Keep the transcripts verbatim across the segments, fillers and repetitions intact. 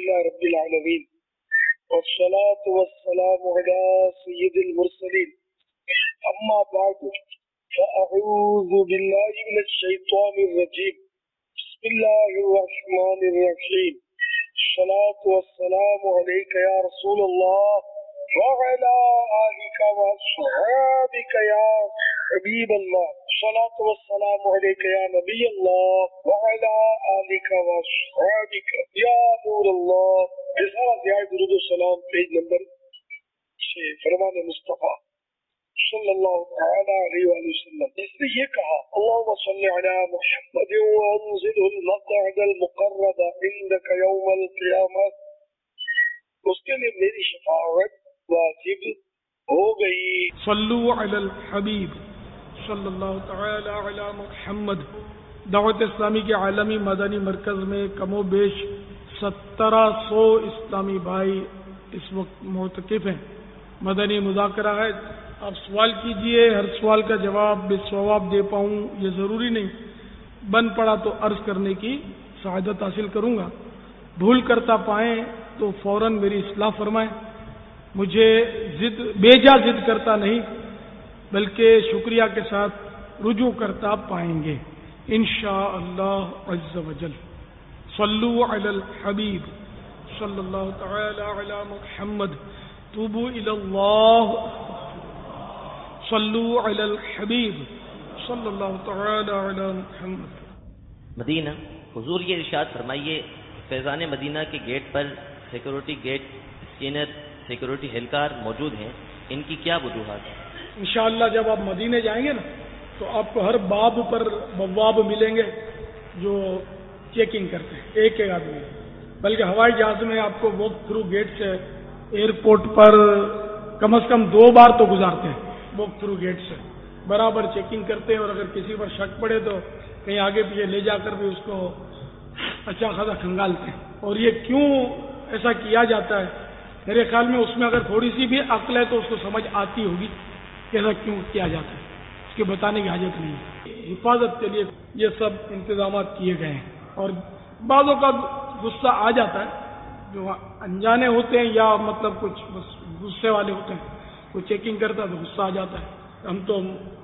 لله رب العالمين والصلاة والسلام على سيد المرسلين أما بعد فأعوذ بالله من الشيطان الرجيم بسم الله الرحمن الرحيم الصلاة والسلام عليك يا رسول الله وعلى آلك وأصحابك يا حبيب الله الصلاة والسلام عليك يا نبي الله وعلى آلك وأصحابك يا نور الله. رسالہ دعائے درود و سلام پیج نمبر چھ فرمان مصطفیٰ صلی اللہ تعالی علیہ وآلہ وسلم. اس نے یہ کہا اللہم صلی علی محمد وانزله المقعد المقرب عندك یوم القیامہ. اس کے لیے میری شفاعت واجب ہو گئی. صلو علی الحبیب صلی اللہ تعالی علی محمد. دعوت اسلامی کے عالمی مدنی مرکز میں کم و بیش سترہ سو اسلامی بھائی اس وقت معتکف ہیں. مدنی مذاکرہ ہے. آپ سوال کیجئے، ہر سوال کا جواب بے ثواب دے پاؤں یہ ضروری نہیں. بن پڑا تو عرض کرنے کی سعادت حاصل کروں گا. بھول کرتا پائیں تو فوراً میری اصلاح فرمائیں. مجھے ضد بیجا ضد کرتا نہیں بلکہ شکریہ کے ساتھ رجوع کرتا پائیں گے انشاءاللہ عز وجل. صلو علی الحبیب صلی اللہ تعالی علی محمد. توبوا الی اللہ. صلو علی الحبیب صلی اللہ تعالی علی محمد. مدینہ حضور یہ ارشاد فرمائیے فیضان مدینہ کے گیٹ پر سیکورٹی گیٹ اسکینر سیکورٹی اہلکار موجود ہیں، ان کی کیا وجوہات ہیں؟ انشاءاللہ جب آپ مدینے جائیں گے نا تو آپ کو ہر باب پر بواب ملیں گے جو چیکنگ کرتے ہیں ایک ایک آدمی. بلکہ ہوائی جہاز میں آپ کو واک تھرو گیٹ سے ایئرپورٹ پر کم از کم دو بار تو گزارتے ہیں. واک تھرو گیٹ سے برابر چیکنگ کرتے ہیں، اور اگر کسی پر شک پڑے تو کہیں آگے پیچھے لے جا کر بھی اس کو اچھا خاصا کھنگالتے ہیں. اور یہ کیوں ایسا کیا جاتا ہے؟ میرے خیال میں اس میں اگر تھوڑی سی بھی عقل ہے تو اس کو سمجھ آتی ہوگی کہ ایسا کیوں کیا جاتا ہے. اس کے بتانے کی حاجت نہیں ہے. حفاظت کے لیے یہ سب انتظامات کیے گئے ہیں. اور بعضوں کا غصہ آ جاتا ہے جو انجانے ہوتے ہیں یا مطلب کچھ غصے والے ہوتے ہیں. کوئی چیکنگ کرتا ہے تو غصہ آ جاتا ہے. ہم تو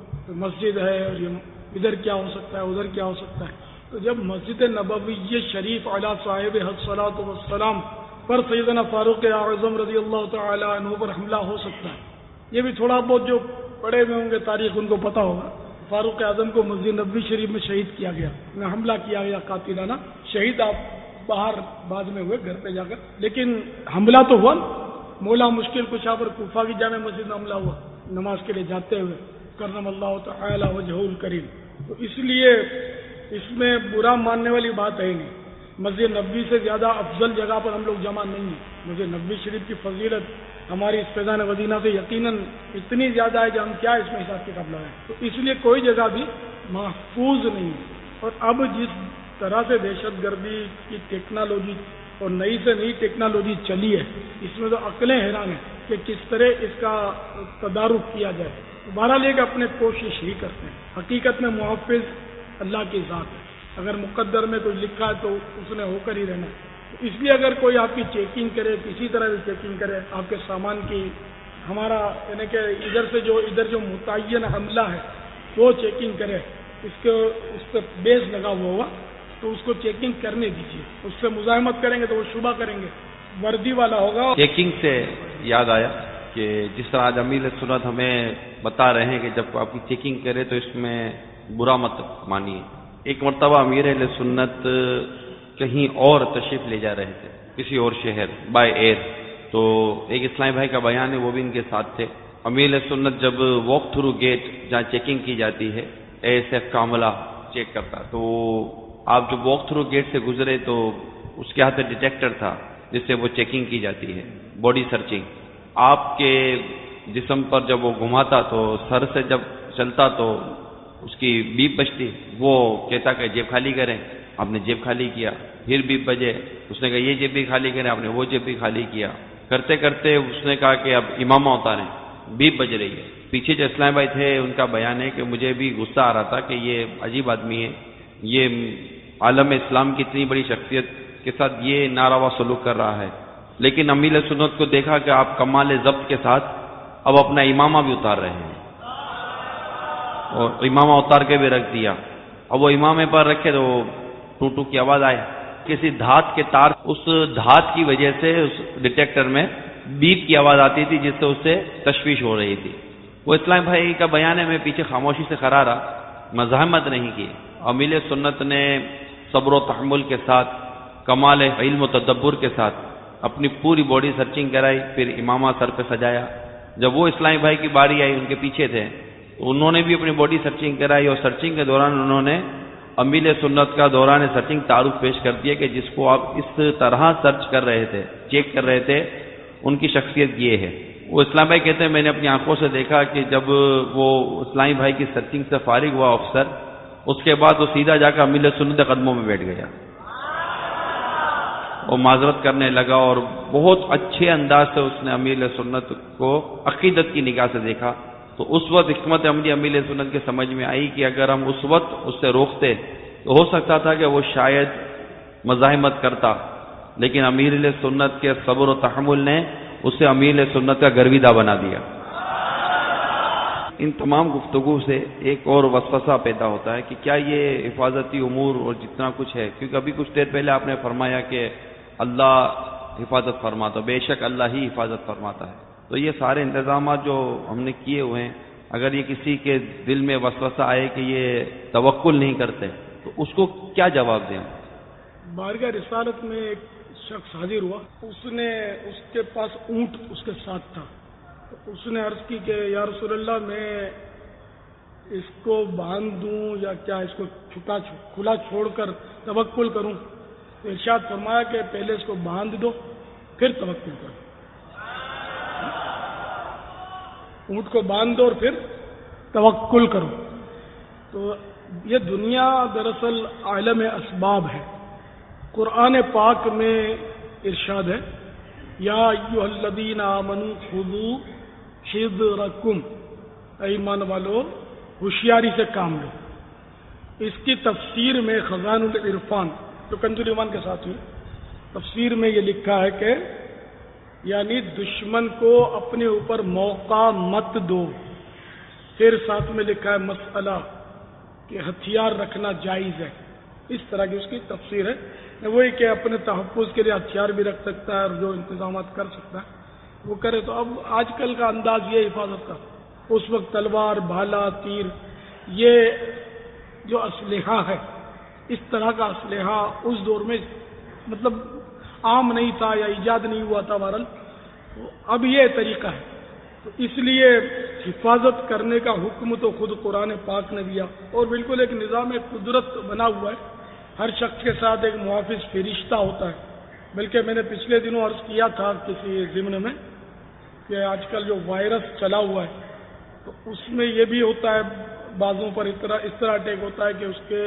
مسجد ہے اور یہ ادھر کیا ہو سکتا ہے ادھر کیا ہو سکتا ہے. تو جب مسجد نبوی شریف علی صاحب الصلاۃ والسلام پر سیدنا فاروق اعظم رضی اللہ تعالی عنہ پر حملہ ہو سکتا ہے. یہ بھی تھوڑا بہت جو پڑھے ہوئے ہوں گے تاریخ ان کو پتہ ہوگا. فاروق اعظم کو مسجد نبوی شریف میں شہید کیا گیا، حملہ کیا گیا قاتلانہ. شہید آپ باہر بعد میں ہوئے گھر پہ جا کر، لیکن حملہ تو ہوا. مولا مشکل کشا پر کوفہ کی جامع مسجد میں حملہ ہوا نماز کے لیے جاتے ہوئے، کرم اللہ تعالی وجہہ الکریم. تو اس لیے اس میں برا ماننے والی بات ہے نہیں. مسجد نبوی سے زیادہ افضل جگہ پر ہم لوگ جمع نہیں ہیں. مسجد نبوی شریف کی فضیلت ہماری اس فیضان مدینہ سے یقیناً اتنی زیادہ ہے کہ ہم کیا اس میں حساب کتاب لگائیں. تو اس لیے کوئی جگہ بھی محفوظ نہیں ہے. اور اب جس طرح سے دہشت گردی کی ٹیکنالوجی اور نئی سے نئی ٹیکنالوجی چلی ہے اس میں تو عقلیں حیران ہیں کہ کس طرح اس کا تدارک کیا جائے. بہرحال ایک اپنے کوشش ہی کرتے ہیں. حقیقت میں محافظ اللہ کی ذات ہے. اگر مقدر میں کوئی لکھا ہے تو اس نے ہو کر ہی رہنا ہے. اس لیے اگر کوئی آپ کی چیکنگ کرے، کسی طرح کی چیکنگ کرے آپ کے سامان کی، ہمارا یعنی کہ ادھر سے جو ادھر جو متعین حملہ ہے وہ چیکنگ کرے، اس کے اس پہ بیس لگا ہوا ہوگا تو اس کو چیکنگ کرنے دیجیے. اس سے مزاحمت کریں گے تو وہ شبہ کریں گے. وردی والا ہوگا. چیکنگ سے یاد آیا کہ جس طرح آج امیر سنت ہمیں بتا رہے ہیں کہ جب آپ کی چیکنگ کرے تو اس میں برا مت مانیے. ایک مرتبہ امیر اہل سنت کہیں اور تشریف لے جا رہے تھے کسی اور شہر بائی ایئر. تو ایک اسلامی بھائی کا بیان ہے وہ بھی ان کے ساتھ تھے. امیر اہل سنت جب واک تھرو گیٹ جہاں چیکنگ کی جاتی ہے اے ایس ایف کا عملہ چیک کرتا، تو آپ جب واک تھرو گیٹ سے گزرے تو اس کے ہاتھ ڈیٹیکٹر تھا جس سے وہ چیکنگ کی جاتی ہے، باڈی سرچنگ. آپ کے جسم پر جب وہ گھماتا تو سر سے جب چلتا تو اس کی بیپ بجتی. وہ کہتا کہ جیب خالی کریں، آپ نے جیب خالی کیا. پھر بیپ بجے، اس نے کہا یہ جیب بھی خالی کریں، آپ نے وہ جیب بھی خالی کیا. کرتے کرتے اس نے کہا کہ اب امامہ اتاریں، بیپ بج رہی ہے. پیچھے جو اسلام بھائی تھے ان کا بیان ہے کہ مجھے بھی غصہ آ رہا تھا کہ یہ عجیب آدمی ہے، یہ عالم اسلام کی اتنی بڑی شخصیت کے ساتھ یہ ناروا سلوک کر رہا ہے، لیکن امیل سنت کو دیکھا کہ آپ کمال ضبط کے ساتھ اب اپنا امامہ بھی اتار رہے ہیں، اور امامہ اتار کے بھی رکھ دیا. اب وہ امامے پر رکھے تو ٹو ٹو کی آواز آئے، کسی دھات کے تار، اس دھات کی وجہ سے اس ڈیٹیکٹر میں بیپ کی آواز آتی تھی، جس سے اس سے تشویش ہو رہی تھی. وہ اسلام بھائی کا بیان ہے، میں پیچھے خاموشی سے کھڑا رہا، مزاحمت نہیں کی. امیل سنت نے صبر و تحمل کے ساتھ، کمال علم و تدبر کے ساتھ اپنی پوری باڈی سرچنگ کرائی، پھر امامہ سر پہ سجایا. جب وہ اسلامی بھائی کی باری آئی، ان کے پیچھے تھے، تو انہوں نے بھی اپنی باڈی سرچنگ کرائی، اور سرچنگ کے دوران انہوں نے امیل سنت کا دوران سرچنگ تعارف پیش کر دیا کہ جس کو آپ اس طرح سرچ کر رہے تھے، چیک کر رہے تھے، ان کی شخصیت یہ ہے. وہ اسلام بھائی کہتے ہیں میں نے اپنی آنکھوں سے دیکھا کہ جب وہ اسلامی بھائی کی سرچنگ سے فارغ ہوا افسر، اس کے بعد وہ سیدھا جا کر امیل سنت کے قدموں میں بیٹھ گیا، وہ معذرت کرنے لگا، اور بہت اچھے انداز سے اس نے امیل سنت کو عقیدت کی نگاہ سے دیکھا. تو اس وقت حکمت عملی امیل سنت کے سمجھ میں آئی کہ اگر ہم اس وقت اس سے روکتے تو ہو سکتا تھا کہ وہ شاید مزاحمت کرتا، لیکن امیر سنت کے صبر و تحمل نے اسے امیر سنت کا گرویدہ بنا دیا. ان تمام گفتگو سے ایک اور وسوسہ پیدا ہوتا ہے کہ کیا یہ حفاظتی امور اور جتنا کچھ ہے، کیونکہ ابھی کچھ دیر پہلے آپ نے فرمایا کہ اللہ حفاظت فرماتا، بے شک اللہ ہی حفاظت فرماتا ہے. تو یہ سارے انتظامات جو ہم نے کیے ہوئے ہیں، اگر یہ کسی کے دل میں وسوسہ آئے کہ یہ توکل نہیں کرتے تو اس کو کیا جواب دیں؟ بارگاہ رسالت میں ایک شخص حاضر ہوا، اس نے اس کے پاس اونٹ اس کے ساتھ تھا. تو اس نے عرض کی کہ یا رسول اللہ میں اس کو باندھ دوں یا کیا اس کو چھٹا کھلا چھوڑ کر توکل کروں؟ تو ارشاد فرمایا کہ پہلے اس کو باندھ دو پھر توکل کرو. اونٹ کو باندھ دو اور پھر توکل کرو. تو یہ دنیا دراصل عالم اسباب ہے. قرآن پاک میں ارشاد ہے یا ایھا الذین آمنوا خذوا حذرکم، اے ایمان والو ہوشیاری سے کام لو. اس کی تفسیر میں خزان العرفان جو کنز الایمان کے ساتھ ہوئی، تفسیر میں یہ لکھا ہے کہ یعنی دشمن کو اپنے اوپر موقع مت دو. پھر ساتھ میں لکھا ہے مسئلہ کہ ہتھیار رکھنا جائز ہے. اس طرح کی اس کی تفسیر ہے. وہی کہ اپنے تحفظ کے لیے ہتھیار بھی رکھ سکتا ہے اور جو انتظامات کر سکتا ہے وہ کرے. تو اب آج کل کا انداز یہ حفاظت کا، اس وقت تلوار، بھالا، تیر، یہ جو اسلحہ ہے، اس طرح کا اسلحہ اس دور میں مطلب عام نہیں تھا یا ایجاد نہیں ہوا تھا. بہرحال اب یہ طریقہ ہے. تو اس لیے حفاظت کرنے کا حکم تو خود قرآن پاک نے دیا، اور بالکل ایک نظام قدرت بنا ہوا ہے. ہر شخص کے ساتھ ایک محافظ فرشتہ ہوتا ہے. بلکہ میں نے پچھلے دنوں عرض کیا تھا کسی ضمن میں کہ آج کل جو وائرس چلا ہوا ہے تو اس میں یہ بھی ہوتا ہے، بعضوں پر اس طرح اس طرح اٹیک ہوتا ہے کہ اس کے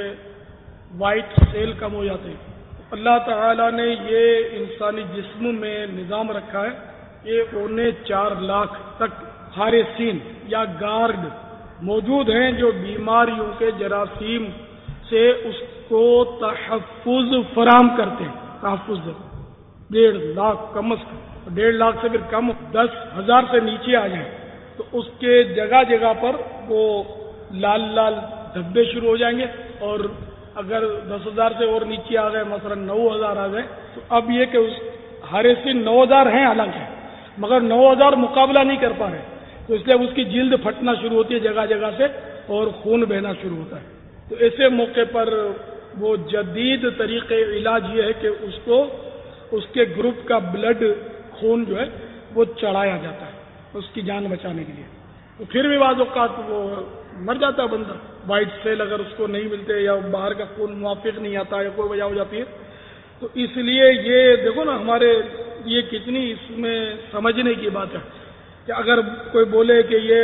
وائٹ سیل کم ہو جاتے ہیں. اللہ تعالیٰ نے یہ انسانی جسم میں نظام رکھا ہے کہ پونے چار لاکھ تک حارسین یا گارڈ موجود ہیں جو بیماریوں کے جراثیم سے اس کو تحفظ فراہم کرتے ہیں. تحفظ دے ڈیڑھ لاکھ کم از کم، ڈیڑھ لاکھ سے پھر کم، دس ہزار سے نیچے آ جائیں تو اس کے جگہ جگہ پر وہ لال لال دھبے شروع ہو جائیں گے. اور اگر دس ہزار سے اور نیچے آ گئے، مثلا نو ہزار آ گئے، تو اب یہ کہ اس حارسین نو ہزار ہیں حالانکہ، مگر نو ہزار مقابلہ نہیں کر پا رہے، تو اس لیے اس کی جلد پھٹنا شروع ہوتی ہے جگہ جگہ سے اور خون بہنا شروع ہوتا ہے. تو ایسے موقع پر وہ جدید طریقے علاج یہ ہے کہ اس کو اس کے گروپ کا بلڈ خون جو ہے وہ چڑھایا جاتا ہے اس کی جان بچانے کے لیے. تو پھر بھی بعض اوقات وہ مر جاتا ہے بندہ، وائٹ سیل اگر اس کو نہیں ملتے یا باہر کا خون موافق نہیں آتا یا کوئی وجہ ہو جاتی ہے. تو اس لیے یہ دیکھو نا ہمارے یہ کتنی اس میں سمجھنے کی بات ہے کہ اگر کوئی بولے کہ یہ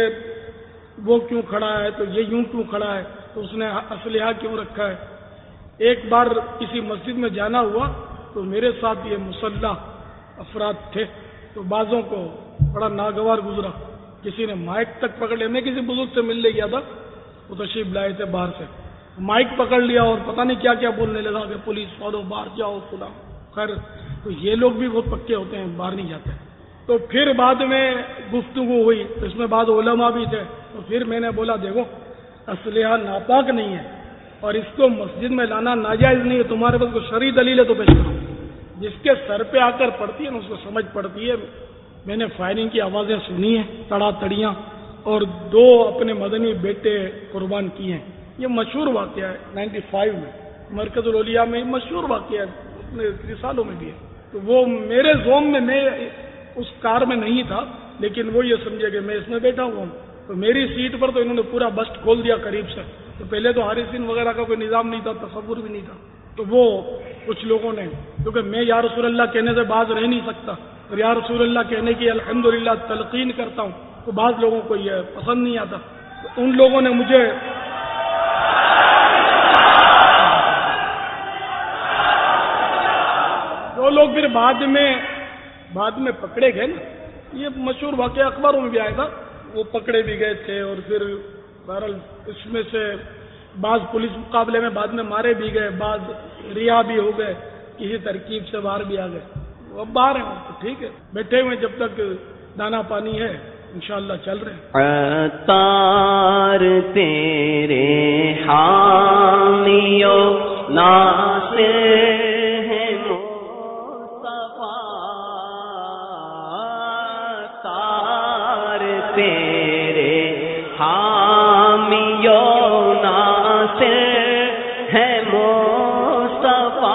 وہ کیوں کھڑا ہے تو یہ یوں کیوں کھڑا ہے، تو اس نے اسلحہ کیوں رکھا ہے. ایک بار کسی مسجد میں جانا ہوا تو میرے ساتھ یہ مسلح افراد تھے، تو بعضوں کو بڑا ناگوار گزرا. کسی نے مائک تک پکڑ لیا. میں کسی بزرگ سے ملنے گیا تھا، وہ تشریف لائے تھے باہر سے، مائک پکڑ لیا اور پتہ نہیں کیا کیا بولنے لگا کہ پولیس والوں باہر جاؤ فلاں. خیر تو یہ لوگ بھی بہت پکے ہوتے ہیں، باہر نہیں جاتے. تو پھر بعد میں گفتگو ہوئی، اس میں بعد علماء بھی تھے، تو پھر میں نے بولا دیکھو اسلحہ ناپاک نہیں ہے اور اس کو مسجد میں لانا ناجائز نہیں ہے، تمہارے پاس کوئی شرعی دلیل ہے تو پیش کرو. جس کے سر پہ آ کر پڑتی ہے نا اس کو سمجھ پڑتی ہے. میں نے فائرنگ کی آوازیں سنی ہیں، تڑا تڑیاں، اور دو اپنے مدنی بیٹے قربان کیے ہیں. یہ مشہور واقعہ ہے نائنٹی فائیو میں مرکز الاولیاء میں، مشہور واقعہ ہے، اپنے رسالوں میں بھی ہے. تو وہ میرے زوم میں، میں اس کار میں نہیں تھا، لیکن وہ یہ سمجھے کہ میں اس میں بیٹھا ہوا ہوں. تو میری سیٹ پر تو انہوں نے پورا بسٹ کھول دیا قریب سے. تو پہلے تو حارثین وغیرہ کا کوئی نظام نہیں تھا، تصور بھی نہیں تھا. تو وہ کچھ لوگوں نے، کیونکہ میں یا رسول اللہ کہنے سے باز رہ نہیں سکتا اور یا رسول اللہ کہنے کی الحمدللہ تلقین کرتا ہوں، تو بعض لوگوں کو یہ پسند نہیں آتا. تو ان لوگوں نے مجھے جو لوگ پھر بعد میں بعد میں پکڑے گئے نا، یہ مشہور واقعہ اخباروں میں بھی آیا تھا، وہ پکڑے بھی گئے تھے اور پھر بہرحال اس میں سے بعض پولیس مقابلے میں بعد میں مارے بھی گئے، بعض رہا بھی ہو گئے، کسی ترکیب سے باہر بھی آ گئے. اب باہر ہیں تو ٹھیک ہے، بیٹھے ہوئے جب تک دانا پانی ہے انشاءاللہ چل رہے ہیں. عطار تیرے حامیو ناصر ہے مصطفیٰ، عطار تیرے حامیو ناصر ہے مصطفیٰ،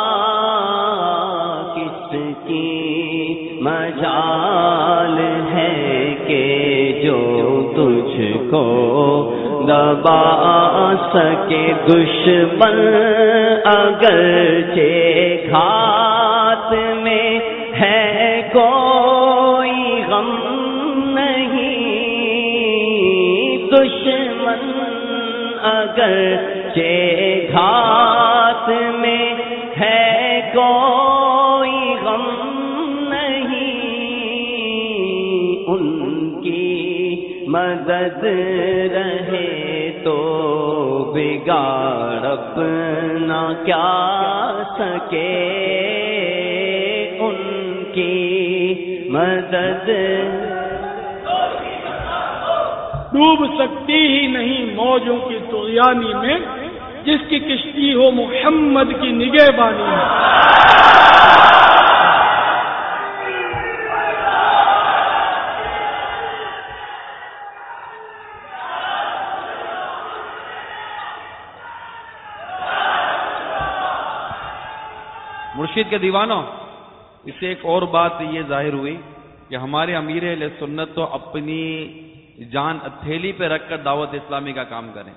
کس کی مجال ہے کہ جو تجھ کو دبا سکے، دشمن اگرچہ گھات میں ہے کوئی غم نہیں، دشمن اگرچہ گھات میں ہے کوئی غم نہیں، ان کی مدد رہے تو بگاڑ اپنا کیا سکے، ان کی مدد ڈوب سکتی ہی نہیں موجوں کی طغیانی میں، جس کی کشتی ہو محمد کی نگہبانی میں. مرشد کے دیوانوں، اس سے ایک اور بات یہ ظاہر ہوئی کہ ہمارے امیر اہل سنت تو اپنی جان ہتھیلی پہ رکھ کر دعوت اسلامی کا کام کریں،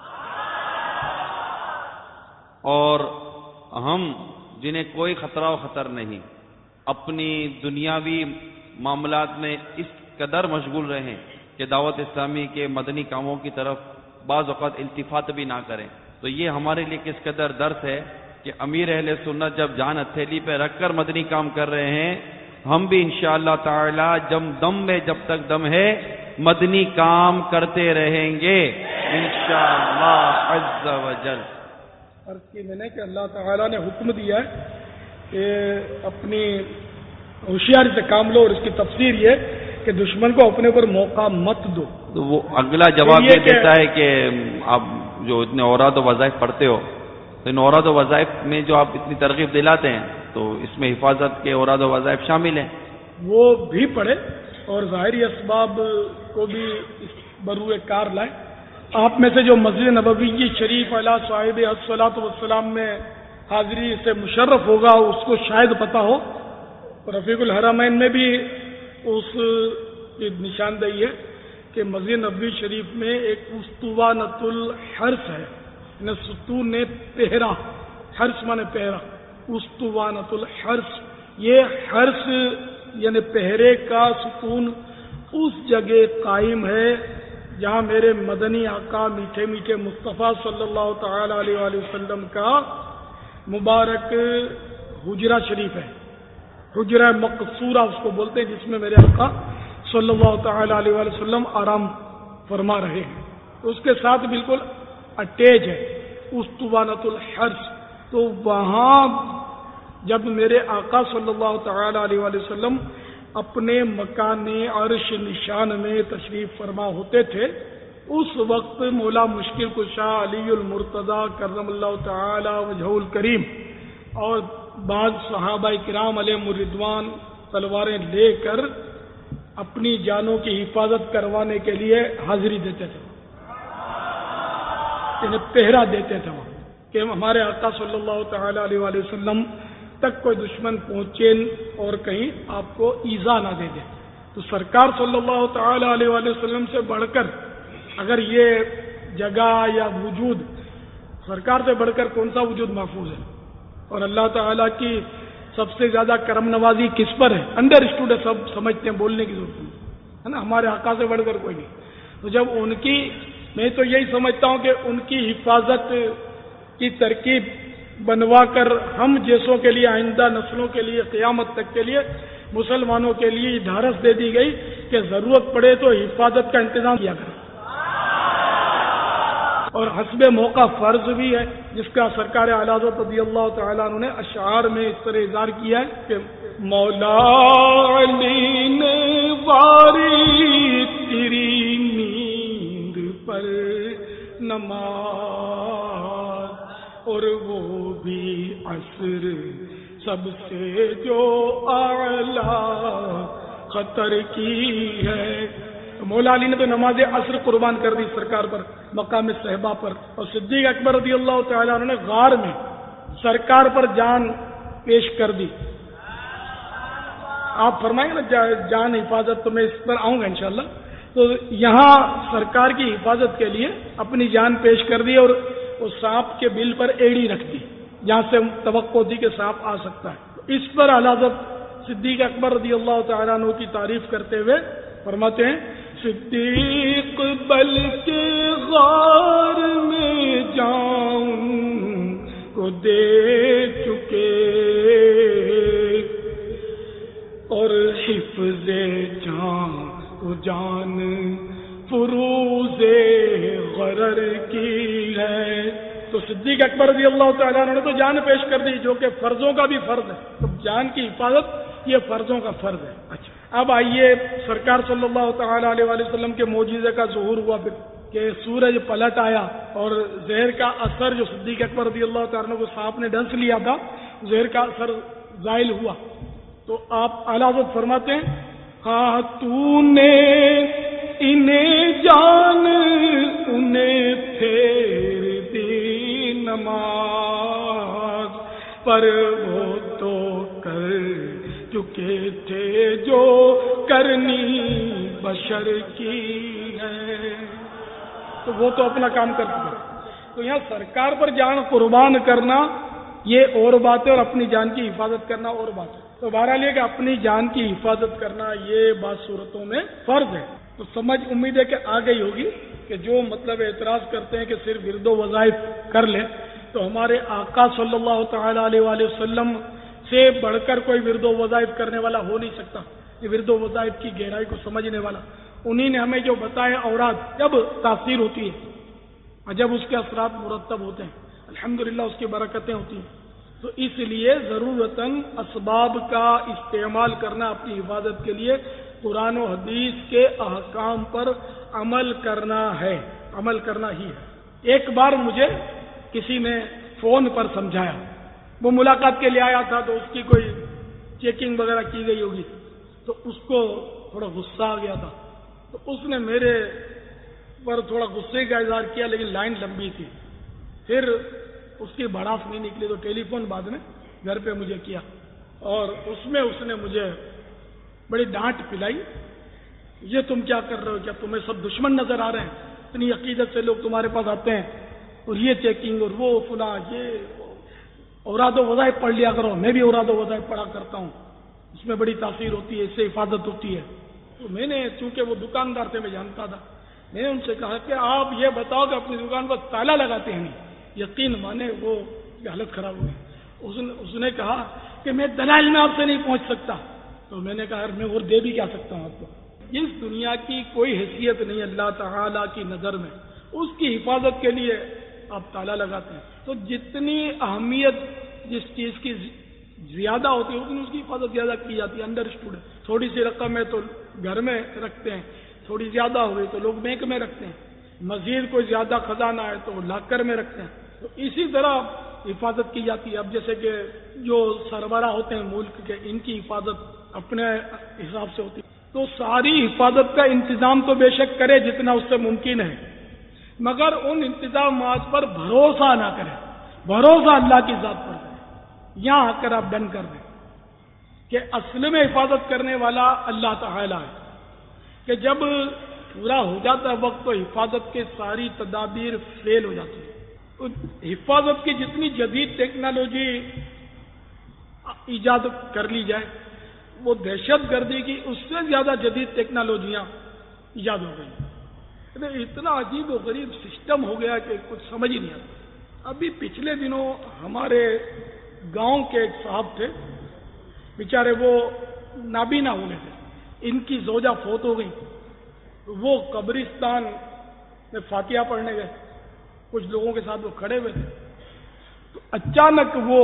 اور ہم جنہیں کوئی خطرہ و خطر نہیں، اپنی دنیاوی معاملات میں اس قدر مشغول رہیں کہ دعوت اسلامی کے مدنی کاموں کی طرف بعض اوقات التفات بھی نہ کریں. تو یہ ہمارے لیے کس قدر درس ہے کہ امیر اہل سنت جب جان ہتھیلی پہ رکھ کر مدنی کام کر رہے ہیں، ہم بھی انشاءاللہ تعالی جب دم میں جب تک دم ہے مدنی کام کرتے رہیں گے انشاءاللہ عز و جل. عرض کی میں نے کہ اللہ تعالیٰ نے حکم دیا ہے کہ اپنی ہوشیاری سے کام لو، اور اس کی تفسیر یہ کہ دشمن کو اپنے اوپر موقع مت دو. تو وہ اگلا جواب یہ دیتا ہے کہ آپ جو اتنے اوراد و وظائف پڑھتے ہو، تو ان اوراد و وظائف میں جو آپ اتنی ترغیب دلاتے ہیں تو اس میں حفاظت کے اوراد و وظائف شامل ہیں. وہ بھی پڑھے اور ظاہری اسباب کو بھی بروئے کار لائیں. آپ میں سے جو مسجد نبوی شریف علی صاحب الصلاۃ والسلام میں حاضری سے مشرف ہوگا اس کو شاید پتہ ہو، رفیق الحرمین میں بھی اس کی نشاندہی ہے کہ مسجد نبوی شریف میں ایک اسطوانۃ الحرس ہے، یعنی ستون پہرا، حرس مانے پہرا، اسطوانۃ الحرس. یہ حرس یعنی پہرے کا ستون اس جگہ قائم ہے جہاں میرے مدنی آقا میٹھے میٹھے مصطفیٰ صلی اللہ تعالی علیہ وآلہ وسلم کا مبارک حجرہ شریف ہے، حجرہ مقصورہ اس کو بولتے ہیں، جس میں میرے آقا صلی اللہ تعالی علیہ وآلہ وسلم آرام فرما رہے ہیں. تو اس کے ساتھ بالکل اٹیچ ہے اسطوانۃ الحرس. تو وہاں جب میرے آقا صلی اللہ تعالی علیہ وآلہ وسلم اپنے مکان عرش نشان میں تشریف فرما ہوتے تھے، اس وقت مولا مشکل کشا علی المرتضی کرم اللہ تعالی وجہہ الکریم اور بعض صحابہ کرام علیہم الرضوان تلواریں لے کر اپنی جانوں کی حفاظت کروانے کے لیے حاضری دیتے تھے، انہیں پہرا دیتے تھے کہ ہمارے آقا صلی اللہ تعالی علیہ وآلہ وسلم تک کوئی دشمن پہنچے اور کہیں آپ کو ایذا نہ دے دے۔ تو سرکار صلی اللہ تعالی علیہ وآلہ وسلم سے بڑھ کر اگر یہ جگہ یا وجود، سرکار سے بڑھ کر کون سا وجود محفوظ ہے؟ اور اللہ تعالیٰ کی سب سے زیادہ کرم نوازی کس پر ہے؟ انڈر اسٹوڈ ہے، سب سمجھتے ہیں، بولنے کی ضرورت نہیں ہے نا، ہمارے آقا سے بڑھ کر کوئی نہیں۔ تو جب ان کی، میں تو یہی سمجھتا ہوں کہ ان کی حفاظت کی ترکیب بنوا کر ہم جیسوں کے لیے، آئندہ نسلوں کے لیے، قیامت تک کے لیے مسلمانوں کے لیے ڈھارس دے دی گئی کہ ضرورت پڑے تو حفاظت کا انتظام کیا کریں، اور حسب موقع فرض بھی ہے، جس کا سرکار اعلی حضرت رضی اللہ تعالیٰ عنہ نے اشعار میں اس طرح اظہار کیا ہے کہ مولا علی نے واری تیری نیند پر نماز، اور وہ بھی عصر سب سے جو اعلیٰ خطر کی ہے۔ مولا علی نے تو نماز عصر قربان کر دی سرکار پر، مقام صحبہ پر، اور صدیق اکبر رضی اللہ تعالیٰ عنہ نے غار میں سرکار پر جان پیش کر دی۔ آپ فرمائیں نا جان حفاظت، تو میں اس پر آؤں گا انشاءاللہ۔ تو یہاں سرکار کی حفاظت کے لیے اپنی جان پیش کر دی اور اس سانپ کے بل پر ایڑی رکھ دی جہاں سے توقع تھی کہ سانپ آ سکتا ہے۔ اس پر اعلیٰ حضرت صدیق اکبر رضی اللہ تعالیٰ عنہ کی تعریف کرتے ہوئے فرماتے ہیں، صدیق بل کے غار میں جاؤں کو دے چکے اور حفظ جان کو جان فروز غرر کی ہے۔ تو صدیق اکبر رضی اللہ تعالیٰ عنہ نے تو جان پیش کر دی، جو کہ فرضوں کا بھی فرض ہے۔ تو جان کی حفاظت یہ فرضوں کا فرض ہے۔ اچھا، اب آئیے سرکار صلی اللہ تعالی علیہ وآلہ وسلم کے معجزے کا ظہور ہوا کہ سورج پلٹ آیا اور زہر کا اثر جو صدیق اکبر رضی اللہ تعالیٰ کو سانپ نے ڈنس لیا تھا، زہر کا اثر زائل ہوا۔ تو آپ اعلیٰ حضرت فرماتے ہیں، ہاں تو نے انہیں جان انہیں پھیر دی نماز، پر وہ تو کر چکے تھے جو کرنی بشر کی ہے۔ تو وہ تو اپنا کام کر چکے۔ تو یہاں سرکار پر جان قربان کرنا یہ اور بات ہے، اور اپنی جان کی حفاظت کرنا اور بات ہے۔ تو بہرحال یہ کہ اپنی جان کی حفاظت کرنا یہ بعض صورتوں میں فرض ہے۔ تو سمجھ امید ہے کہ آ گئی ہوگی کہ جو مطلب اعتراض کرتے ہیں کہ صرف ورد و وظائف کر لیں، تو ہمارے آقا صلی اللہ تعالی علیہ وآلہ وسلم سے بڑھ کر کوئی ورد و وظائف کرنے والا ہو نہیں سکتا، یہ ورد و وظائف کی گہرائی کو سمجھنے والا۔ انہی نے ہمیں جو بتایا اوراد جب تاثیر ہوتی ہے اور جب اس کے اثرات مرتب ہوتے ہیں، الحمدللہ اس کی برکتیں ہوتی ہیں، تو اس لیے ضرورتاً اسباب کا استعمال کرنا اپنی حفاظت کے لیے قرآن و حدیث کے احکام پر عمل کرنا ہے، عمل کرنا ہی ہے۔ ایک بار مجھے کسی نے فون پر سمجھایا، وہ ملاقات کے لیے آیا تھا تو اس کی کوئی چیکنگ وغیرہ کی گئی ہوگی، تو اس کو تھوڑا غصہ آ گیا تھا، تو اس نے میرے پر تھوڑا غصے کا اظہار کیا، لیکن لائن لمبی تھی، پھر اس کی بڑاس نہیں نکلی، تو ٹیلی فون بعد میں گھر پہ مجھے کیا، اور اس میں اس نے مجھے بڑی ڈانٹ پلائی، یہ تم کیا کر رہے ہو، کیا تمہیں سب دشمن نظر آ رہے ہیں؟ اتنی عقیدت سے لوگ تمہارے پاس آتے ہیں، اور یہ چیکنگ اور وہ فلاں، یہ اوراد و وظائف پڑھ لیا کرو، میں بھی اوراد و وظائف پڑھا کرتا ہوں، اس میں بڑی تاثیر ہوتی ہے، اس سے حفاظت ہوتی ہے۔ تو میں نے، چونکہ وہ دکاندار تھے میں جانتا تھا، میں نے ان سے کہا کہ آپ یہ بتاؤ کہ اپنی دکان پر تالا لگاتے ہیں نہیں؟ یقین مانے وہ حالت خراب ہو گئی۔ اس نے اس نے کہا کہ میں دلائل میں آپ سے نہیں پہنچ سکتا، تو میں نے کہا میں اور دے بھی کیا سکتا ہوں آپ کو، اس دنیا کی کوئی حیثیت نہیں اللہ تعالیٰ کی نظر میں، اس کی حفاظت کے لیے آپ تالا لگاتے ہیں۔ تو جتنی اہمیت جس چیز کی زیادہ ہوتی ہے اتنی اس کی حفاظت زیادہ کی جاتی ہے. انڈرسٹوڈ ہے. تھوڑی سی رقم ہے تو گھر میں رکھتے ہیں, تھوڑی زیادہ ہو گئی تو لوگ بینک میں رکھتے ہیں, مزید کوئی زیادہ خزانہ ہے تو لاکر میں رکھتے ہیں. تو اسی طرح حفاظت کی جاتی ہے. اب جیسے کہ جو سربراہ ہوتے ہیں ملک کے, ان کی حفاظت اپنے حساب سے ہوتی ہے. تو ساری حفاظت کا انتظام تو بے شک کرے جتنا اس سے ممکن ہے, مگر ان انتظامات پر بھروسہ نہ کرے. بھروسہ اللہ کی ذات پر کرے. یہاں آ کر آپ ڈن کر دیں کہ اصل میں حفاظت کرنے والا اللہ تعالی ہے, کہ جب پورا ہو جاتا ہے وقت تو حفاظت کے ساری تدابیر فیل ہو جاتی ہے. حفاظت کی جتنی جدید ٹیکنالوجی ایجاد کر لی جائے, وہ دہشت گردی کی اس سے زیادہ جدید ٹیکنالوجیاں ایجاد ہو گئی. اتنا عجیب و غریب سسٹم ہو گیا کہ کچھ سمجھ ہی نہیں آتا. ابھی پچھلے دنوں ہمارے گاؤں کے ایک صاحب تھے, بیچارے وہ نابینا ہو گئے تھے, ان کی زوجہ فوت ہو گئی. وہ قبرستان میں فاتحہ پڑھنے گئے, کچھ لوگوں کے ساتھ وہ کھڑے ہوئے تھے, تو اچانک وہ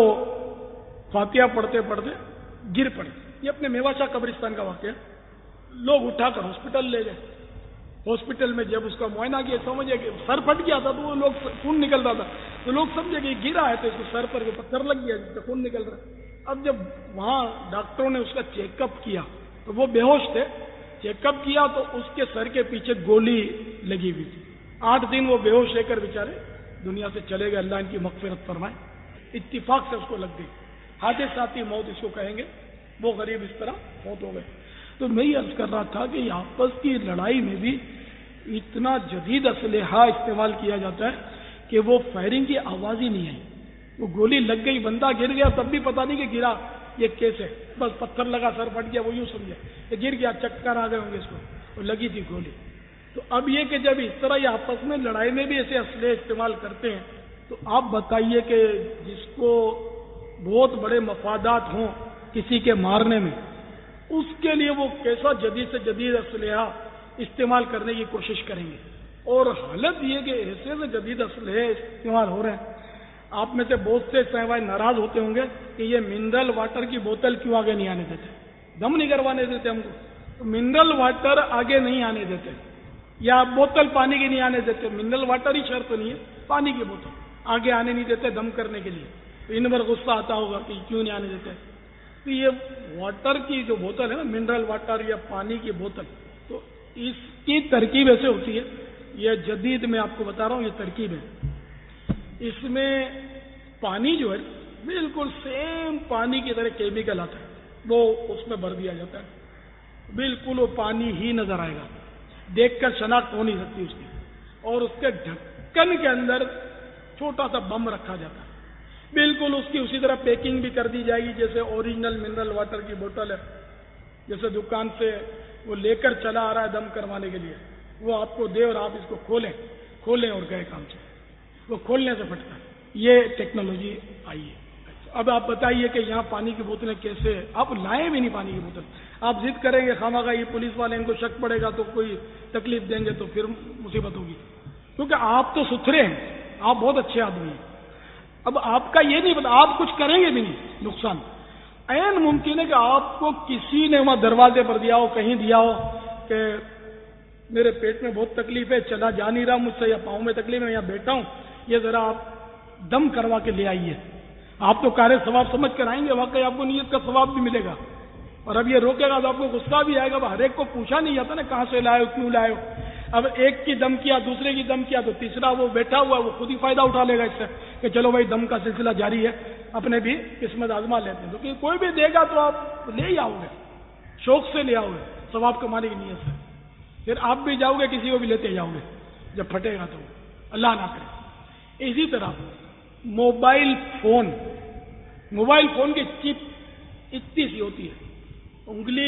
فاتحہ پڑھتے پڑھتے گر پڑے. یہ اپنے میواشا قبرستان کا واقعہ. لوگ اٹھا کر ہاسپٹل لے گئے. ہاسپٹل میں جب اس کا معائنہ کیا, سمجھے کہ سر پھٹ گیا تھا, تو وہ لوگ خون نکل رہا تھا, تو لوگ سمجھے کہ گرا ہے تو اس کو سر پر پتھر لگ گیا جس سے خون نکل رہا ہے. اب جب وہاں ڈاکٹروں نے اس کا چیک اپ کیا تو وہ بے ہوش تھے. چیک اپ کیا تو اس کے سر کے پیچھے گولی لگی ہوئی تھی. آٹھ دن وہ بے ہوش رہ کر بیچارے دنیا سے چلے گئے. اللہ ان کی مغفرت فرمائے. اتفاق سے اس کو لگ گئی. حادثاتی موت اس کو کہیں گے. وہ غریب اس طرح فوت ہو گئے. تو میں یہ عرض کر رہا تھا کہ آپس کی لڑائی میں بھی اتنا جدید اسلحہ استعمال کیا جاتا ہے کہ وہ فائرنگ کی آواز ہی نہیں آئی. وہ گولی لگ گئی, بندہ گر گیا, تب بھی پتہ نہیں کہ گرا یہ کیسے, بس پتھر لگا سر پھٹ گیا, وہ یوں سمجھا کہ گر گیا, چکر آ گئے ہوں گے اس کو, وہ لگی تھی گولی. تو اب یہ کہ جب اس طرح یہ آپس میں لڑائی میں بھی ایسے اسلحے استعمال کرتے ہیں, تو آپ بتائیے کہ جس کو بہت بڑے مفادات ہوں کسی کے مارنے میں, اس کے لیے وہ کیسا جدید سے جدید اسلحہ استعمال کرنے کی کوشش کریں گے. اور حالت یہ کہ ایسے سے جدید اسلحے استعمال ہو رہے ہیں. آپ میں سے بہت سے سہوائے ناراض ہوتے ہوں گے کہ یہ منرل واٹر کی بوتل کیوں آگے نہیں آنے دیتے, دم نہیں کروانے دیتے ہم کو. تو منرل واٹر آگے نہیں آنے دیتے, یا بوتل پانی کی نہیں آنے دیتے. منرل واٹر ہی شرط نہیں ہے, پانی کی بوتل آگے آنے نہیں دیتے دم کرنے کے لیے. تو ان پر غصہ آتا ہوگا کہ کیوں نہیں آنے دیتے. تو یہ واٹر کی جو بوتل ہے نا, منرل واٹر یا پانی کی بوتل, تو اس کی ترکیب ایسے ہوتی ہے. یہ جدید میں آپ کو بتا رہا ہوں, یہ ترکیب ہے. اس میں پانی جو ہے بالکل سیم پانی کی طرح کیمیکل آتا ہے, وہ اس میں بھر دیا جاتا ہے. بالکل وہ پانی ہی نظر آئے گا, دیکھ کر شناخت ہو نہیں سکتی اس کی. اور اس کے ڈھکن کے اندر چھوٹا سا بم رکھا جاتا ہے. بالکل اس کی اسی طرح پیکنگ بھی کر دی جائے گی جیسے اوریجنل منرل واٹر کی بوتل ہے, جیسے دکان سے وہ لے کر چلا آ رہا ہے دم کروانے کے لیے, وہ آپ کو دے اور آپ اس کو کھولیں کھولیں اور گئے کام سے. وہ کھولنے سے پھٹتا ہے. یہ ٹیکنالوجی آئی ہے. اب آپ بتائیے کہ یہاں پانی کی بوتلیں کیسے, آپ لائیں بھی نہیں پانی کی بوتل. آپ ضد کریں گے خامخواہ یہ پولیس والے ان کو شک پڑے گا تو کوئی تکلیف دیں گے تو پھر مصیبت ہوگی, کیونکہ آپ تو ستھرے ہیں, آپ بہت اچھے آدمی ہیں. اب آپ کا یہ نہیں پتا, آپ کچھ کریں گے بھی نہیں نقصان. عین ممکن ہے کہ آپ کو کسی نے وہاں دروازے پر دیا ہو, کہیں دیا ہو کہ میرے پیٹ میں بہت تکلیف ہے, چلا جا نہیں رہا مجھ سے, یا پاؤں میں تکلیف ہے, یہاں بیٹھا ہوں, یہ ذرا آپ دم کروا کے لے آئیے. آپ تو کارے ثواب سمجھ کر آئیں گے, واقعی آپ کو نیت کا ثواب بھی ملے گا. اور اب یہ روکے گا تو آپ کو غصہ بھی آئے گا. ہر ایک کو پوچھا نہیں جاتا نا کہاں سے لائے ہو, کیوں لائے ہو. اب ایک کی دم کیا, دوسرے کی دم کیا, تو تیسرا وہ بیٹھا ہوا وہ خود ہی فائدہ اٹھا لے گا اس سے کہ چلو بھائی دم کا سلسلہ جاری ہے, اپنے بھی قسمت آزما لیتے ہیں. کیونکہ کوئی بھی دے گا تو آپ لے ہی آؤ گے, شوق سے لے آؤ گے, ثواب کمانے کی نیت سے. پھر آپ بھی جاؤ گے, کسی کو بھی لیتے جاؤ گے جب پھٹے گا تو, اللہ نہ کرے. اسی طرح موبائل فون موبائل فون کی چپ اتنی سی ہوتی ہے, انگلی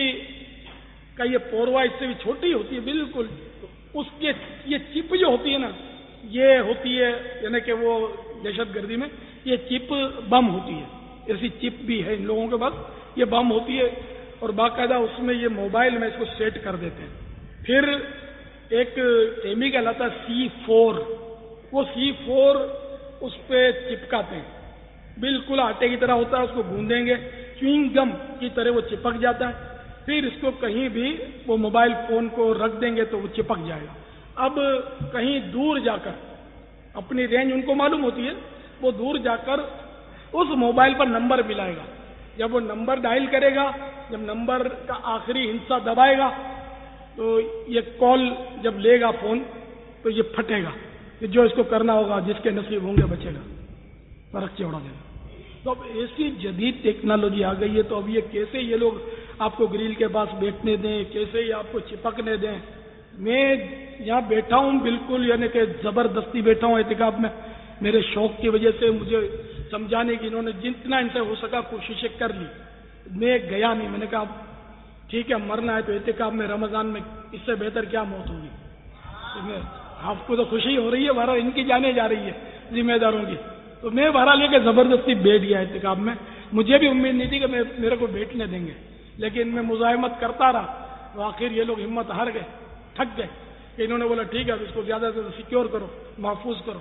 کا یہ پوروا اس سے بھی چھوٹی ہوتی ہے بالکل. اس کے یہ چپ جو ہوتی ہے نا, یہ ہوتی ہے یعنی کہ وہ دہشت گردی میں یہ چپ بم ہوتی ہے. ایسی چپ بھی ہے ان لوگوں کے پاس, یہ بم ہوتی ہے. اور باقاعدہ اس میں یہ موبائل میں اس کو سیٹ کر دیتے ہیں. پھر ایک کیمیکل آتا ہے سی فور, وہ سی فور اس پہ چپکاتے ہیں. بالکل آٹے کی طرح ہوتا ہے، اس کو گوندیں گے چوئنگ گم کی طرح وہ چپک جاتا ہے، پھر اس کو کہیں بھی وہ موبائل فون کو رکھ دیں گے تو وہ چپک جائے گا۔ اب کہیں دور جا کر اپنی رینج ان کو معلوم ہوتی ہے، وہ دور جا کر اس موبائل پر نمبر ملائے گا، جب وہ نمبر ڈائل کرے گا، جب نمبر کا آخری ہندسہ دبائے گا تو یہ کال جب لے گا فون تو یہ پھٹے گا، جو اس کو کرنا ہوگا جس کے نصیب ہوں گے بچے گا، فرق چوڑا دے گا۔ تو اب ایسی جدید ٹیکنالوجی آ گئی ہے، تو اب یہ کیسے یہ لوگ آپ کو گریل کے پاس بیٹھنے دیں، کیسے یہ آپ کو چپکنے دیں؟ میں یہاں بیٹھا ہوں بالکل یعنی کہ زبردستی بیٹھا ہوں اعتکاف میں، میرے شوق کی وجہ سے مجھے سمجھانے کی انہوں نے جتنا ان سے ہو سکا کوششیں کر لی، میں گیا نہیں۔ میں نے کہا ٹھیک ہے مرنا ہے تو اعتکاف میں رمضان میں اس سے بہتر کیا موت ہوگی؟ آپ کو تو خوشی ہو رہی ہے، بہرحال ان کی جانیں جا رہی ہے ذمہ داروں کی، تو میں بہرحال لے کے زبردستی بیٹھ گیا اعتکاف میں۔ مجھے بھی امید نہیں تھی کہ میں میرے کو بیٹھنے دیں گے، لیکن میں مزاحمت کرتا رہا تو آخر یہ لوگ ہمت ہار گئے، تھک گئے کہ انہوں نے بولا ٹھیک ہے اب اس کو زیادہ سے زیادہ سیکیور کرو، محفوظ کرو۔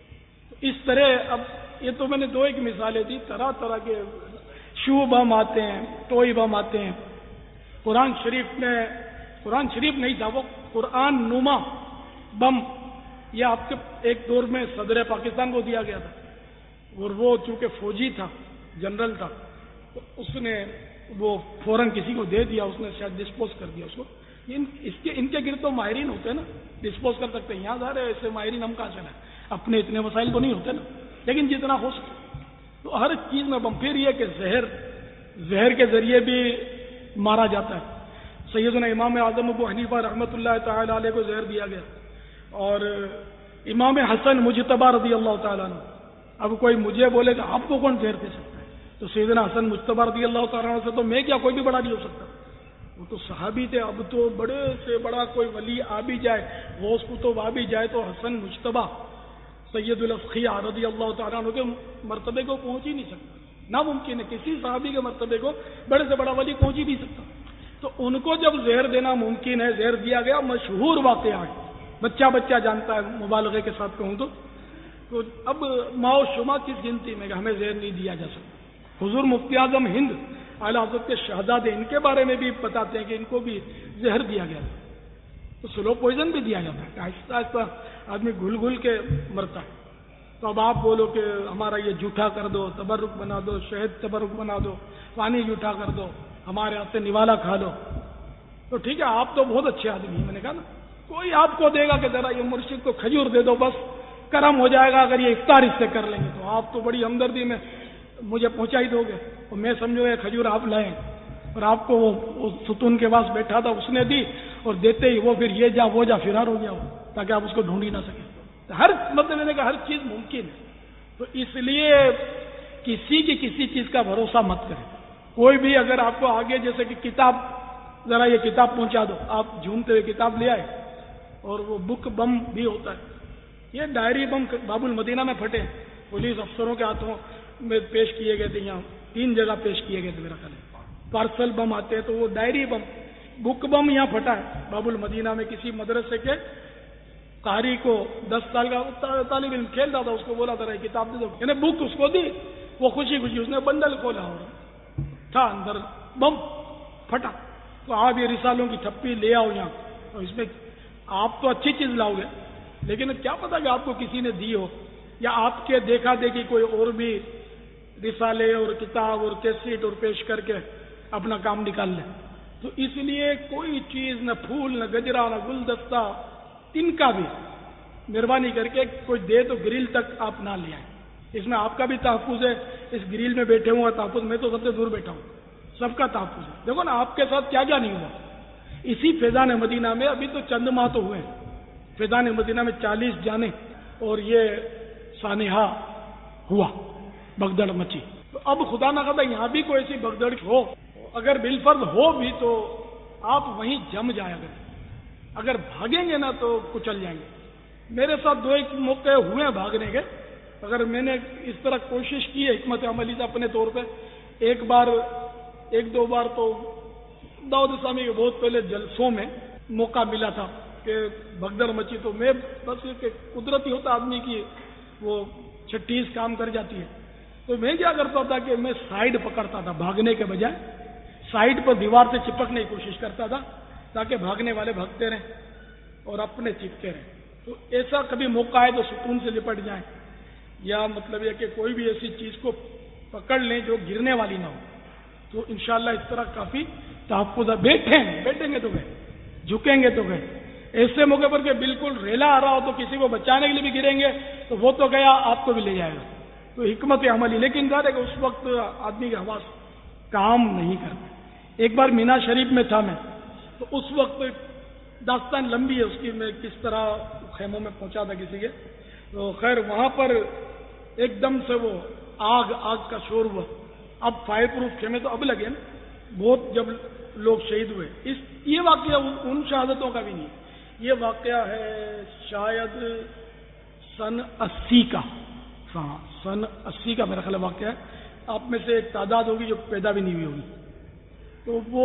تو اس طرح اب یہ تو میں نے دو ایک مثالیں دی، طرح طرح کے شو بم آتے ہیں، ٹوئی بم آتے ہیں۔ قرآن شریف میں قرآن شریف نہیں تھا، وہ قرآن نما بم، یہ آپ کے ایک دور میں صدر پاکستان کو دیا گیا تھا، اور وہ چونکہ فوجی تھا، جنرل تھا، تو اس نے وہ فوراً کسی کو دے دیا، اس نے شاید ڈسپوز کر دیا اس کو۔ ان اس کے ان کے گرد تو ماہرین ہوتے ہیں نا، ڈسپوز کر سکتے ہیں، یہاں سارے ایسے ماہرین ہم کہاں سے لائیں؟ اپنے اتنے وسائل تو نہیں ہوتے نا، لیکن جتنا ہو سکے تو ہر چیز میں بم۔ پھر یہ کہ زہر زہر کے ذریعے بھی مارا جاتا ہے۔ سیدنا امام اعظم ابو حنیفہ رحمۃ اللہ تعالی علیہ کو زہر دیا گیا، اور امام حسن مجتبی رضی اللہ تعالیٰ عنہ، اب کوئی مجھے بولے کہ آپ کو کون زہر دے سکتا ہے، تو سیدنا حسن مجتبی رضی اللہ تعالیٰ عنہ سے تو میں کیا کوئی بھی بڑا نہیں ہو سکتا، وہ تو صحابی تھے۔ اب تو بڑے سے بڑا کوئی ولی آ بھی جائے، غوث کتب آ بھی جائے، تو حسن مجتبی سید الاسقیاء رضی اللہ تعالیٰ عنہ کے مرتبے کو پہنچ ہی نہیں سکتا، ناممکن ہے کسی صحابی کے مرتبے کو بڑے سے بڑا ولی پہنچ ہی نہیں سکتا۔ تو ان کو جب زہر دینا ممکن ہے، زہر دیا گیا، مشہور واقعہ ہے، بچہ بچہ جانتا ہے، مبالغے کے ساتھ کہوں تو تو اب ماؤ شما کس گنتی میں کہ ہمیں زہر نہیں دیا جا سکتا۔ حضور مفتی اعظم ہند اعلیٰ حضرت کے شہزادے ان کے بارے میں بھی بتاتے ہیں کہ ان کو بھی زہر دیا گیا، تو سلو پوائزن بھی دیا جاتا ہے، آہستہ آہستہ آدمی گھل گھل کے مرتا ہے۔ تو اب آپ بولو کہ ہمارا یہ جھوٹا کر دو، تبرک بنا دو، شہد تبرک بنا دو، پانی جھوٹا کر دو، ہمارے ہاتھ سے نوالا کھا لو، تو ٹھیک ہے آپ تو بہت اچھے آدمی ہیں۔ میں نے کہا نا کوئی آپ کو دے گا کہ ذرا یہ مرشد کو کھجور دے دو، بس کرم ہو جائے گا، اگر یہ افطار اس سے کر لیں گے تو آپ تو بڑی ہمدردی میں مجھے پہنچا ہی دو گے، اور میں سمجھو یہ کھجور آپ لائیں، اور آپ کو وہ ستون کے پاس بیٹھا تھا اس نے دی، اور دیتے ہی وہ پھر یہ جا وہ جا فرار ہو گیا، تاکہ آپ اس کو ڈھونڈ ہی نہ سکیں۔ ہر مطلب میں نے کہا ہر چیز ممکن ہے، تو اس لیے کسی کی کسی چیز کا بھروسہ مت کریں۔ کوئی بھی اگر آپ کو آگے جیسے کہ کتاب، ذرا یہ کتاب پہنچا دو، آپ جھومتے ہوئے کتاب لے آئے، اور وہ بک بم بھی ہوتا ہے، یہ ڈائری بم باب المدینہ میں پھٹے، پولیس افسروں کے ہاتھوں میں پیش کیے گئے تھے، یہاں تین جگہ پیش کیے گئے تھے میرا خیال ہے۔ پارسل بم آتے ہیں تو وہ ڈائری بم، بک بم یہاں پھٹا ہے باب المدینہ میں، کسی مدرسے کے قاری کو، دس سال کا طالب علم کھیل رہا تھا، اس کو بولا تھا یہ کتاب دے دو، یعنی بک اس کو دی، وہ خوشی خوشی اس نے بنڈل کھولا اور تھا اندر بم پھٹا۔ تو آپ یہ رسالوں کی تھپی لے آؤ یہاں، اور اس میں آپ تو اچھی چیز لاؤ گے، لیکن کیا پتا کہ آپ کو کسی نے دی ہو، یا آپ کے دیکھا دیکھی کوئی اور بھی رسالے اور کتاب اور کیسٹ اور پیش کر کے اپنا کام نکال لیں۔ تو اس لیے کوئی چیز، نہ پھول، نہ گجرا، نہ گلدستہ، ان کا بھی مہربانی کر کے کوئی دے تو گریل تک آپ نہ لے آئیں، اس میں آپ کا بھی تحفظ ہے، اس گریل میں بیٹھے ہوں تحفظ، میں تو سب سے دور بیٹھا ہوں، سب کا تحفظ ہے۔ دیکھو نا آپ کے ساتھ کیا کیا نہیں ہوا، اسی فیضان مدینہ میں ابھی تو چند ماہ تو ہوئے ہیں، فیضان مدینہ میں چالیس جانے اور یہ سانحہ ہوا، بگدڑ مچی۔ تو اب خدا نہ خدا یہاں بھی کوئی ایسی بگدڑ ہو، اگر بالفرض ہو بھی تو آپ وہیں جم جایا کریں، اگر بھاگیں گے نا تو کچل جائیں گے۔ میرے ساتھ دو ایک موقع ہوئے ہیں بھاگنے کے، اگر میں نے اس طرح کوشش کی ہے حکمت عملی سے اپنے طور پہ، ایک بار ایک دو بار تو داؤد اسلامی کے بہت پہلے جلسوں میں موقع ملا تھا کہ بھگدڑ مچی، تو میں بس یہ کہ قدرتی ہوتا آدمی کی وہ چھٹیس کام کر جاتی ہے، تو تو میں کیا کرتا تھا کہ میں سائڈ پکڑتا تھا بھاگنے کے بجائے، سائڈ پر دیوار سے چپکنے کی کوشش کرتا تھا تاکہ بھاگنے والے بھاگتے رہیں اور اپنے چپکتے رہیں. تو ایسا کبھی موقع ہے تو ستون سے لپٹ جائیں، یا مطلب یہ کہ کوئی بھی ایسی چیز کو پکڑ لیں جو گرنے والی نہ ہو. تو انشاءاللہ اس طرح کافی تحفظ. بیٹھیں بیٹھیں گے تو گئے، جھکیں گے تو گئے. ایسے موقع پر کہ بالکل ریلا آ رہا ہو تو کسی کو بچانے کے لیے بھی گریں گے تو وہ تو گیا، آپ کو بھی لے جائے گا. تو حکمت عملی. لیکن ظاہر ہے کہ اس وقت آدمی کے حواس کام نہیں کرتے. ایک بار مینا شریف میں تھا میں، تو اس وقت داستان لمبی ہے اس کی، میں کس طرح خیموں میں پہنچا تھا کسی کے. تو خیر وہاں پر ایک دم سے وہ آگ آگ کا شور ہوا. اب فائر پروف خیمے تو اب لگے نا، بہت جب لوگ شہید ہوئے. اس یہ واقعہ ان شہادتوں کا بھی نہیں، یہ واقعہ ہے شاید سن اسی کا. ہاں سن اسی کا میرا خیال واقعہ ہے. آپ میں سے ایک تعداد ہوگی جو پیدا بھی نہیں ہوئی ہوگی. تو وہ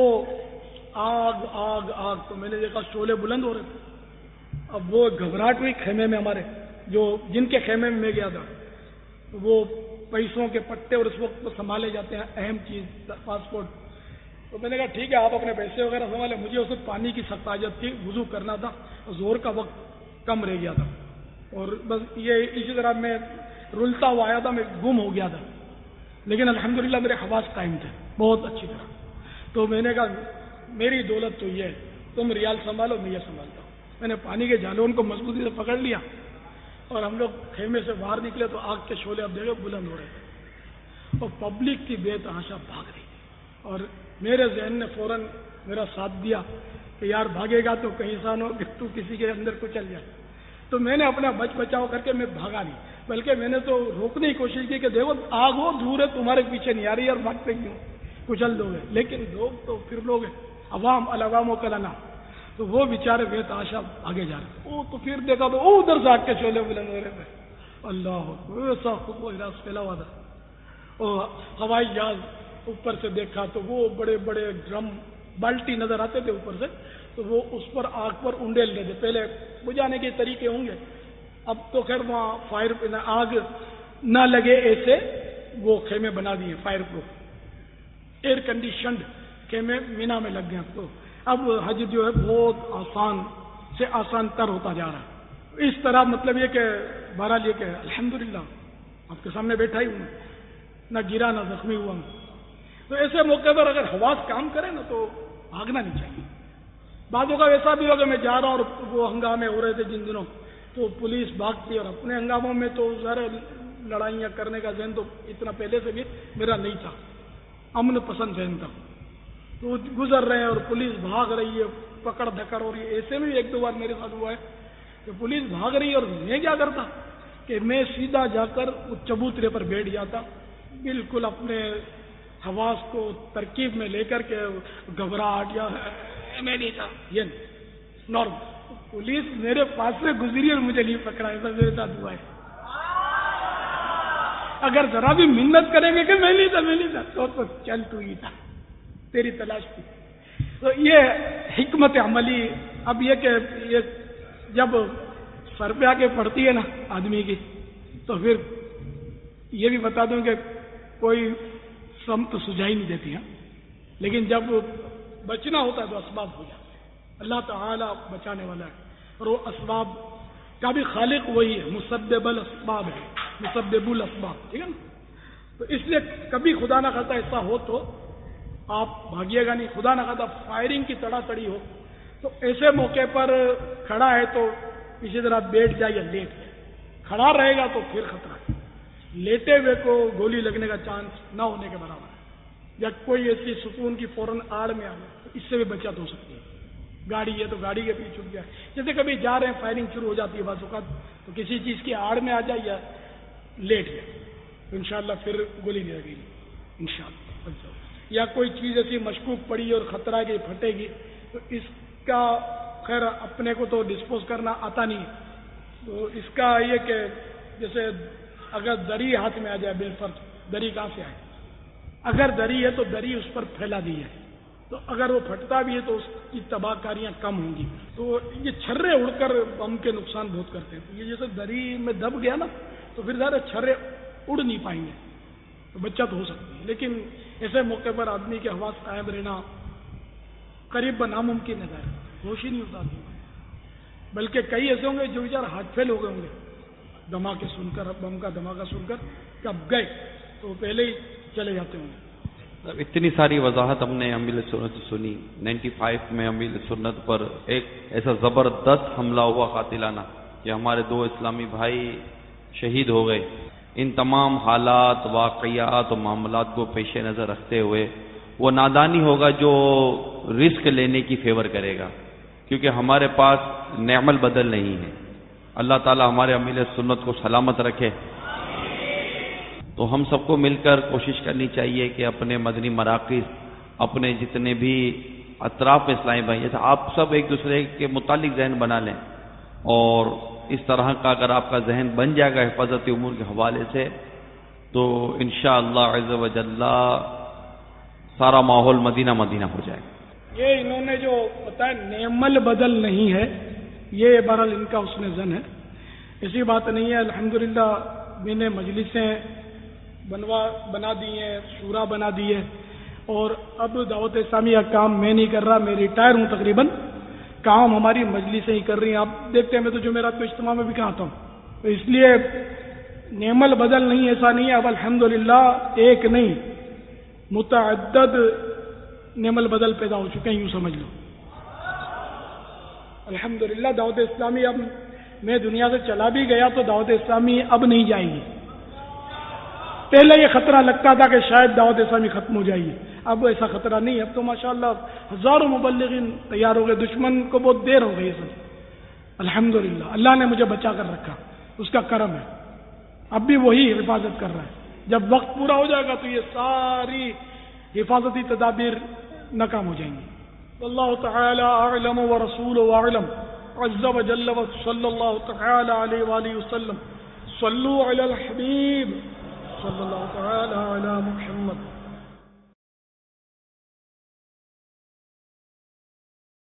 آگ آگ آگ تو میں نے دیکھا شعلے بلند ہو رہے تھے. اب وہ گھبراہٹ ہوئی خیمے میں ہمارے، جو جن کے خیمے میں میں گیا تھا. وہ پیسوں کے پٹے اور اس وقت تو سنبھالے جاتے ہیں اہم چیز پاسپورٹ. تو میں نے کہا ٹھیک ہے آپ اپنے پیسے وغیرہ سنبھالے. مجھے اسے پانی کی سخت حاجت تھی، وضو کرنا تھا، زور کا وقت کم رہ گیا تھا اور بس یہ اسی طرح میں رلتا ہوا آیا تھا، میں گم ہو گیا تھا. لیکن الحمدللہ میرے حواس قائم تھے بہت اچھی طرح. تو میں نے کہا میری دولت تو یہ ہے، تم ریال سنبھالو میں یہ سنبھالتا ہوں. میں نے پانی کے جالوں کو مضبوطی سے پکڑ لیا اور ہم لوگ خیمے سے باہر نکلے تو آگ کے شعلے اب دیکھو بلند ہو رہے تھے اور پبلک کی بے تحاشا بھاگ رہی تھی. اور میرے ذہن نے فوراً میرا ساتھ دیا کہ یار بھاگے گا تو کہیں سان ہو کہ تو کسی کے اندر کچل جائے. تو میں نے اپنا بچ بچاؤ کر کے میں بھاگا نہیں، بلکہ میں نے تو روکنے کی کوشش کی کہ دیکھو آگ ہو دور ہے، تمہارے پیچھے نہیں آ رہی اور بھاگتے کیوں، کچل دو گے. لیکن لوگ تو پھر لوگ عوام العوام و کلانا، تو وہ بیچارے بے تحاشا آگے جا رہے. وہ تو پھر دیکھا تو وہ ادھر سے آگ کے شعلے بلند ہو رہے تھے. اللہ ایسا خوب و احراز پھیلا ہوا تھا. اور ہوائی جہاز اوپر سے دیکھا تو وہ بڑے بڑے ڈرم بالٹی نظر آتے تھے اوپر سے. تو وہ اس پر آگ پر انڈیل رہے تھے. پہلے بجھانے کے طریقے ہوں گے، اب تو خیر وہاں فائر آگ نہ لگے ایسے وہ خیمے بنا دیے فائر پروف، ایئر کنڈیشنڈ خیمے مینا میں لگ گئے. تو اب حج جو ہے بہت آسان سے آسان تر ہوتا جا رہا ہے. اس طرح مطلب یہ کہ بہرحال یہ کہ الحمدللہ آپ کے سامنے بیٹھا ہی ہوں، نہ گرا نہ زخمی ہوا. تو ایسے موقع پر اگر حواس کام کرے نا تو بھاگنا نہیں چاہیے. بعضوں کا ایسا بھی ہوگا میں جا رہا ہوں اور وہ ہنگامے ہو رہے تھے جن دنوں، تو پولیس بھاگتی اور اپنے ہنگاموں میں تو ظاہر لڑائیاں کرنے کا ذہن تو اتنا پہلے سے بھی میرا نہیں تھا، امن پسند ذہن تھا. تو گزر رہے ہیں اور پولیس بھاگ رہی ہے، پکڑ دھکڑ ہو رہی ہے. ایسے میں ایک دو بار میرے ساتھ ہوا ہے کہ پولیس بھاگ رہی ہے اور میں کیا کرتا کہ میں سیدھا جا کر اس چبوترے پر بیٹھ جاتا، بالکل اپنے حواس کو ترکیب میں لے کر کے گھبراہٹ یا میں نہیں تھا یہ نارمل. پولیس میرے پاس سے گزری اور مجھے نہیں پکڑا. ایسا میرے ساتھ ہوا ہے. اگر ذرا بھی منت کریں گے کہ میں نہیں تھا میں نہیں تھا تو تو چل تو ہی تھا، تیری تلاش تھی. تو یہ حکمت عملی. اب یہ کہ یہ جب سر پہ آ کے پڑتی ہے نا آدمی کی تو پھر یہ بھی بتا دوں کہ کوئی سمت سجائی نہیں دیتی ہے، لیکن جب بچنا ہوتا ہے تو اسباب ہو جاتے ہیں. اللہ تعالیٰ بچانے والا ہے اور وہ اسباب کا بھی خالق وہی ہے. مسبب الاسباب ہے، مسبب الاسباب، ٹھیک ہے نا. تو اس لیے کبھی خدا نہ خواستہ ایسا ہو تو آپ بھاگیے گا نہیں. خدا نہ خواستہ فائرنگ کی تڑا تڑی ہو تو ایسے موقع پر کھڑا ہے تو اسی طرح بیٹھ جائے یا لیٹ جائے. کھڑا رہے گا تو پھر خطرہ ہے. لیٹے ہوئے کو گولی لگنے کا چانس نہ ہونے کے برابر ہے. یا کوئی ایسی سکون کی فوراً آڑ میں آ گیا تو اس سے بھی بچت ہو سکتی ہے. گاڑی ہے تو گاڑی کے پیچھے چھپ گیا، جیسے کبھی جا رہے ہیں فائرنگ شروع ہو جاتی ہے بعض اوقات، تو کسی چیز کی آڑ میں آ جائے یا لیٹ جائے تو انشاءاللہ پھر گولی نہیں لگے گی انشاءاللہ. یا کوئی چیز ایسی مشکوک پڑی اور خطرہ ہے کہ پھٹے گی تو اس کا خیر اپنے کو تو ڈسپوز کرنا آتا نہیں. تو اس کا یہ کہ جیسے اگر دری ہاتھ میں آ جائے بالفرض، دری کہاں سے آئے؟ اگر دری ہے تو دری اس پر پھیلا دی ہے، تو اگر وہ پھٹتا بھی ہے تو اس کی تباہ کاریاں کم ہوں گی. تو یہ چھرے اڑ کر بم کے نقصان بہت کرتے ہیں. یہ جیسے دری میں دب گیا نا تو پھر ذرا چھرے اڑ نہیں پائیں گے. تو بچت ہو سکتی ہے، لیکن ایسے موقع پر آدمی کے حواس قائم رہنا قریب ناممکن ہے، ہوش ہی نہیں ہوتا آدمی، بلکہ کئی ایسے ہوں گے جو بیچارے ہاتھ پھیل ہو گئے ہوں گے دھماکے سن کر، بم کا دھماکہ سن کر کہ اب گئے تو پہلے ہی چلے جاتے ہوں گے۔ اتنی ساری وضاحت ہم نے امیل سنت سے سنی، نائنٹی فائیو میں امیل سنت پر ایک ایسا زبردست حملہ ہوا قاتلانہ کہ ہمارے دو اسلامی بھائی شہید ہو گئے۔ ان تمام حالات، واقعات اور معاملات کو پیش نظر رکھتے ہوئے وہ نادانی ہوگا جو رسک لینے کی فیور کرے گا، کیونکہ ہمارے پاس نعم البدل نہیں ہے۔ اللہ تعالی ہمارے امیل سنت کو سلامت رکھے۔ تو ہم سب کو مل کر کوشش کرنی چاہیے کہ اپنے مدنی مراکز، اپنے جتنے بھی اطراف میں اسلامی بھائی، جیسے آپ سب ایک دوسرے کے متعلق ذہن بنا لیں، اور اس طرح کا اگر آپ کا ذہن بن جائے گا حفاظتی امور کے حوالے سے تو انشاءاللہ عز و جل سارا ماحول مدینہ مدینہ ہو جائے گا۔ یہ انہوں نے جو بتایا نعم البدل نہیں ہے، یہ بہرحال ان کا حسن ظن ہے، ایسی بات نہیں ہے۔ الحمدللہ میں نے مجلسیں بنوا بنا دی ہیں، شورا بنا دی ہے، اور اب دعوت اسلامی کا کام میں نہیں کر رہا، میں ریٹائر ہوں تقریباً، کام ہماری مجلسیں ہی کر رہی ہیں۔ آپ دیکھتے ہیں میں تو جمعرات کو اجتماع میں بھی کہا آتا ہوں، تو اس لیے نعم البدل نہیں، ایسا نہیں ہے۔ اب الحمدللہ ایک نہیں متعدد نعم البدل پیدا ہو چکے ہیں، یوں سمجھ لو۔ الحمدللہ دعوت اسلامی اب میں دنیا سے چلا بھی گیا تو دعوت اسلامی اب نہیں جائے گی۔ پہلے یہ خطرہ لگتا تھا کہ شاید دعوت اسلامی ختم ہو جائے گی، اب ایسا خطرہ نہیں، اب تو ماشاءاللہ ہزاروں مبلغین تیار ہو گئے، دشمن کو بہت دیر ہو گئی سب۔ الحمدللہ اللہ نے مجھے بچا کر رکھا، اس کا کرم ہے، اب بھی وہی حفاظت کر رہا ہے۔ جب وقت پورا ہو جائے گا تو یہ ساری حفاظتی تدابیر ناکام ہو جائیں گی۔ اللہ تعالی اعلم ورسولہ اعلم عز وجل وصلی اللہ تعالی علیہ وآلہ وسلم۔ صلوا علی الحبیب صلی اللہ تعالی علی محمد۔